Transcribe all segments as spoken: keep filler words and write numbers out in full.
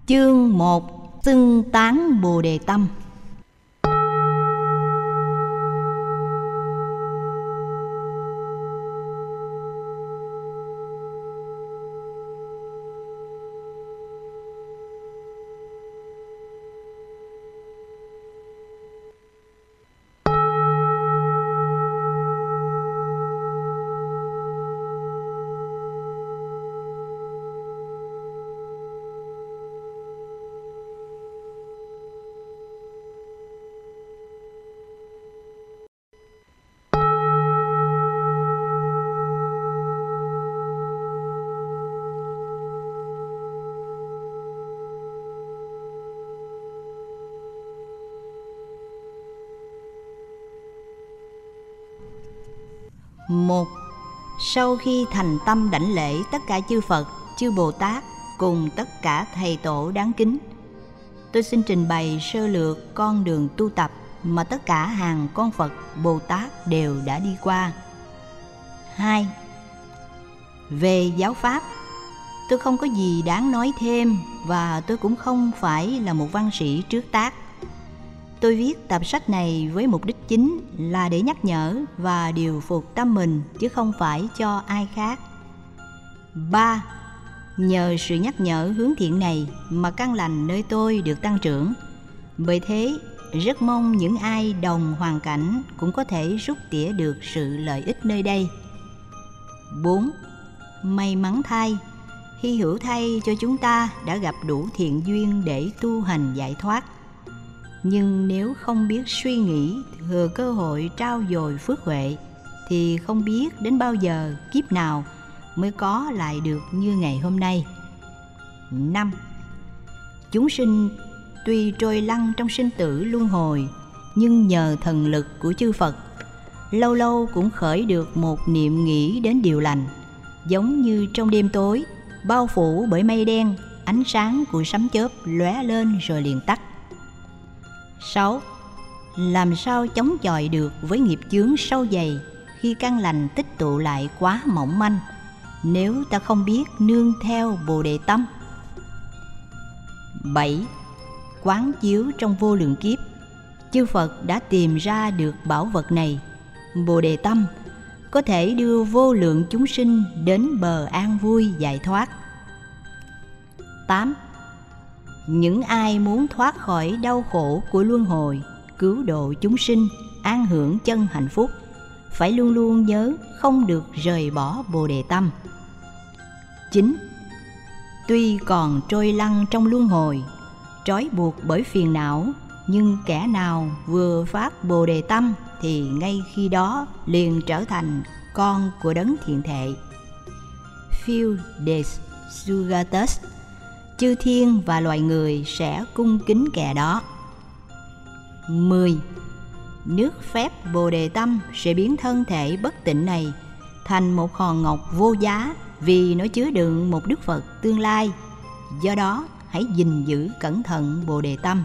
Chương một. Xưng tán Bồ Đề Tâm. Một. Sau khi thành tâm đảnh lễ tất cả chư Phật, chư Bồ Tát cùng tất cả thầy tổ đáng kính, tôi xin trình bày sơ lược con đường tu tập mà tất cả hàng con Phật Bồ Tát đều đã đi qua. Hai. Về giáo pháp, tôi không có gì đáng nói thêm và tôi cũng không phải là một văn sĩ trước tác. Tôi viết tập sách này với mục đích chính là để nhắc nhở và điều phục tâm mình, chứ không phải cho ai khác. Ba. Nhờ sự nhắc nhở hướng thiện này mà căn lành nơi tôi được tăng trưởng. Bởi thế, rất mong những ai đồng hoàn cảnh cũng có thể rút tỉa được sự lợi ích nơi đây. Bốn. May mắn thay, hy hữu thay cho chúng ta đã gặp đủ thiện duyên để tu hành giải thoát. Nhưng nếu không biết suy nghĩ thừa cơ hội trao dồi phước huệ thì không biết đến bao giờ, kiếp nào mới có lại được như ngày hôm nay. Năm. Chúng sinh tuy trôi lăn trong sinh tử luân hồi, nhưng nhờ thần lực của chư Phật, lâu lâu cũng khởi được một niệm nghĩ đến điều lành, giống như trong đêm tối bao phủ bởi mây đen, ánh sáng của sấm chớp lóe lên rồi liền tắt. Sáu. Làm sao chống chọi được với nghiệp chướng sâu dày khi căn lành tích tụ lại quá mỏng manh, nếu ta không biết nương theo Bồ Đề Tâm? Bảy. Quán chiếu trong vô lượng kiếp, chư Phật đã tìm ra được bảo vật này, Bồ Đề Tâm, có thể đưa vô lượng chúng sinh đến bờ an vui giải thoát. Tám. Những ai muốn thoát khỏi đau khổ của luân hồi, cứu độ chúng sinh, an hưởng chân hạnh phúc, phải luôn luôn nhớ không được rời bỏ Bồ Đề Tâm. Chín. Tuy còn trôi lăn trong luân hồi, trói buộc bởi phiền não, nhưng kẻ nào vừa phát Bồ Đề Tâm thì ngay khi đó liền trở thành con của đấng thiện thệ. Phiêu Des Sugatus, chư thiên và loài người sẽ cung kính kẻ đó. Mười. Nước phép Bồ Đề Tâm sẽ biến thân thể bất tịnh này thành một hòn ngọc vô giá, vì nó chứa đựng một Đức Phật tương lai. Do đó hãy gìn giữ cẩn thận Bồ Đề Tâm.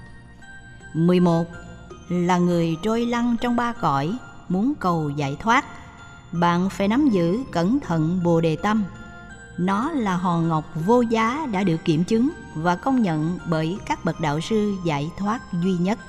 Mười một. Là người trôi lăn trong ba cõi, muốn cầu giải thoát, bạn phải nắm giữ cẩn thận Bồ Đề Tâm. Nó là hòn ngọc vô giá đã được kiểm chứng và công nhận bởi các bậc đạo sư giải thoát duy nhất.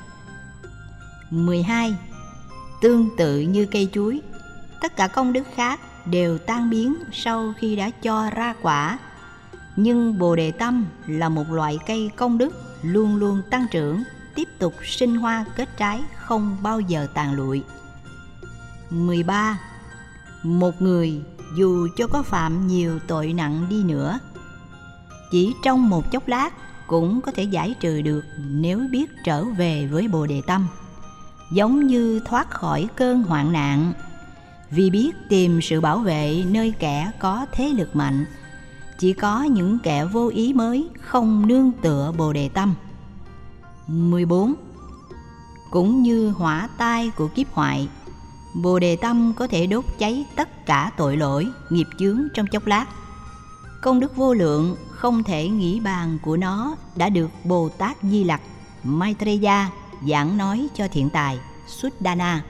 Mười hai. Tương tự như cây chuối, tất cả công đức khác đều tan biến sau khi đã cho ra quả, nhưng Bồ Đề Tâm là một loại cây công đức luôn luôn tăng trưởng, tiếp tục sinh hoa kết trái, không bao giờ tàn lụi. Mười ba. Một người dù cho có phạm nhiều tội nặng đi nữa, chỉ trong một chốc lát cũng có thể giải trừ được nếu biết trở về với Bồ Đề Tâm, giống như thoát khỏi cơn hoạn nạn, vì biết tìm sự bảo vệ nơi kẻ có thế lực mạnh. Chỉ có những kẻ vô ý mới không nương tựa Bồ Đề Tâm. Mười bốn. Cũng như hỏa tai của kiếp hoại, Bồ Đề Tâm có thể đốt cháy tất cả tội lỗi, nghiệp chướng trong chốc lát. Công đức vô lượng không thể nghĩ bàn của nó đã được Bồ Tát Di Lặc Maitreya giảng nói cho thiện tài Suddhana.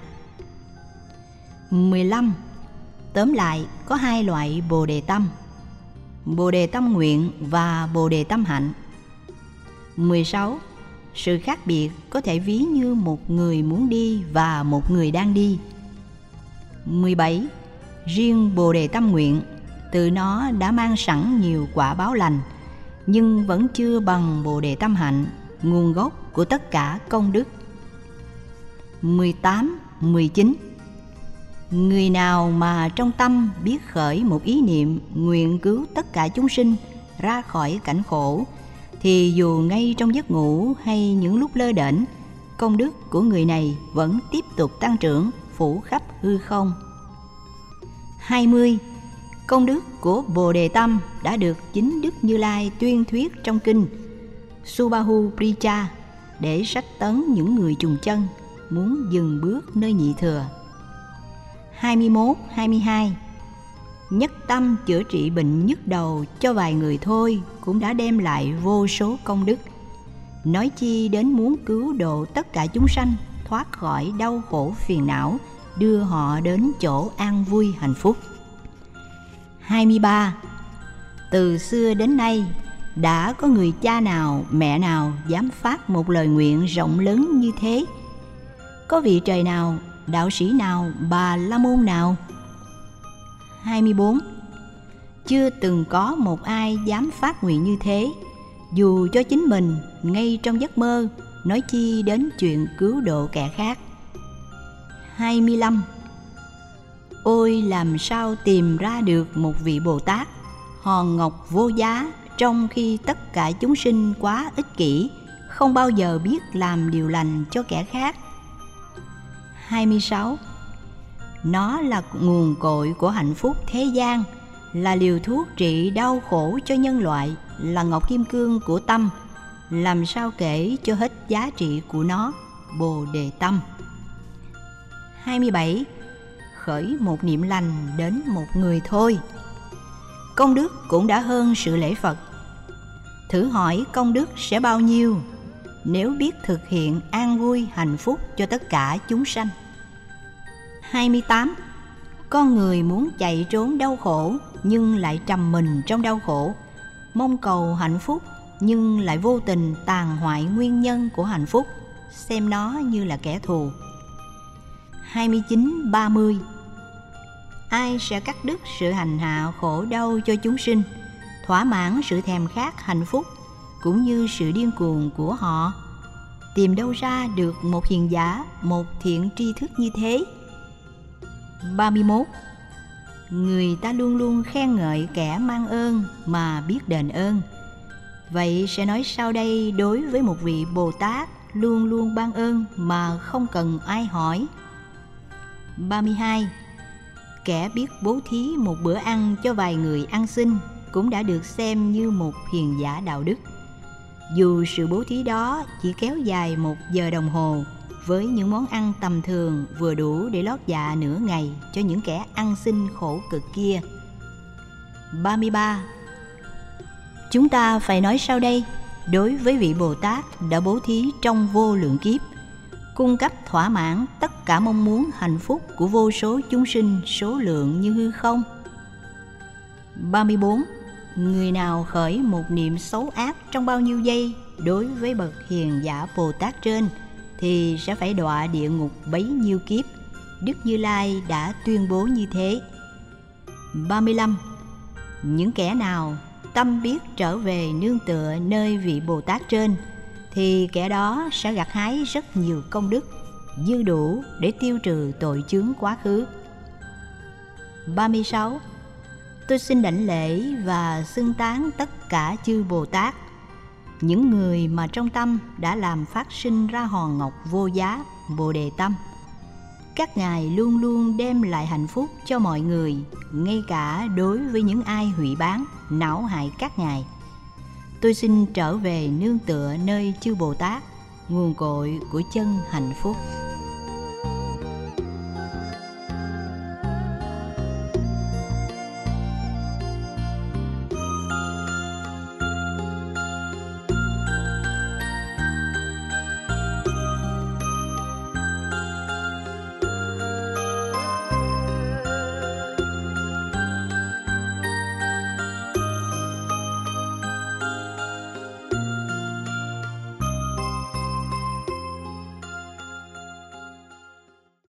Mười lăm. Tóm lại, có hai loại Bồ Đề Tâm: Bồ Đề Tâm nguyện và Bồ Đề Tâm hạnh. mười sáu. Sự khác biệt có thể ví như một người muốn đi và một người đang đi. mười bảy. Riêng Bồ Đề Tâm Nguyện, từ nó đã mang sẵn nhiều quả báo lành, nhưng vẫn chưa bằng Bồ Đề Tâm Hạnh, nguồn gốc của tất cả công đức. mười tám, mười chín. Người nào mà trong tâm biết khởi một ý niệm nguyện cứu tất cả chúng sinh ra khỏi cảnh khổ, thì dù ngay trong giấc ngủ hay những lúc lơ đễnh, công đức của người này vẫn tiếp tục tăng trưởng phủ khắp hư không. hai mươi. Công đức của Bồ Đề Tâm đã được chính Đức Như Lai tuyên thuyết trong kinh Subahu Pricha để sách tấn những người trùng chân muốn dừng bước nơi nhị thừa. hai mươi mốt, hai mươi hai. Nhất tâm chữa trị bệnh nhức đầu cho vài người thôi cũng đã đem lại vô số công đức, nói chi đến muốn cứu độ tất cả chúng sanh thoát khỏi đau khổ phiền não, đưa họ đến chỗ an vui hạnh phúc. hai mươi ba. Từ xưa đến nay, đã có người cha nào, mẹ nào dám phát một lời nguyện rộng lớn như thế? Có vị trời nào, đạo sĩ nào, bà la môn nào? hai mươi bốn. Chưa từng có một ai dám phát nguyện như thế, dù cho chính mình ngay trong giấc mơ, nói chi đến chuyện cứu độ kẻ khác. hai mươi lăm. Ôi làm sao tìm ra được một vị Bồ Tát hòn ngọc vô giá, trong khi tất cả chúng sinh quá ích kỷ, không bao giờ biết làm điều lành cho kẻ khác. hai mươi sáu. Nó là nguồn cội của hạnh phúc thế gian, là liều thuốc trị đau khổ cho nhân loại, là ngọc kim cương của tâm, làm sao kể cho hết giá trị của nó, Bồ Đề Tâm. hai mươi bảy. Khởi một niệm lành đến một người thôi, công đức cũng đã hơn sự lễ Phật. Thử hỏi công đức sẽ bao nhiêu nếu biết thực hiện an vui hạnh phúc cho tất cả chúng sanh. hai mươi tám. Con người muốn chạy trốn đau khổ nhưng lại trầm mình trong đau khổ, mong cầu hạnh phúc nhưng lại vô tình tàn hoại nguyên nhân của hạnh phúc, xem nó như là kẻ thù. hai mươi chín, ba mươi. Ai sẽ cắt đứt sự hành hạ khổ đau cho chúng sinh, thỏa mãn sự thèm khát hạnh phúc cũng như sự điên cuồng của họ? Tìm đâu ra được một hiền giả, một thiện tri thức như thế? ba mươi mốt. Người ta luôn luôn khen ngợi kẻ mang ơn mà biết đền ơn. Vậy sẽ nói sau đây đối với một vị Bồ Tát luôn luôn ban ơn mà không cần ai hỏi? ba mươi hai. Kẻ biết bố thí một bữa ăn cho vài người ăn xin cũng đã được xem như một hiền giả đạo đức, dù sự bố thí đó chỉ kéo dài một giờ đồng hồ, với những món ăn tầm thường vừa đủ để lót dạ nửa ngày cho những kẻ ăn xin khổ cực kia. ba mươi ba. Chúng ta phải nói sau đây đối với vị Bồ Tát đã bố thí trong vô lượng kiếp, cung cấp thỏa mãn tất cả mong muốn hạnh phúc của vô số chúng sinh số lượng như hư không. ba mươi bốn. Người nào khởi một niệm xấu ác trong bao nhiêu giây đối với bậc hiền giả Bồ Tát trên, thì sẽ phải đọa địa ngục bấy nhiêu kiếp. Đức Như Lai đã tuyên bố như thế. ba mươi lăm. Những kẻ nào tâm biết trở về nương tựa nơi vị Bồ Tát trên, thì kẻ đó sẽ gặt hái rất nhiều công đức, dư đủ để tiêu trừ tội chướng quá khứ. ba mươi sáu. Tôi xin đảnh lễ và xưng tán tất cả chư Bồ Tát, những người mà trong tâm đã làm phát sinh ra hòn ngọc vô giá Bồ Đề Tâm. Các ngài luôn luôn đem lại hạnh phúc cho mọi người, ngay cả đối với những ai hủy bán, não hại các ngài. Tôi xin trở về nương tựa nơi chư Bồ Tát, nguồn cội của chân hạnh phúc.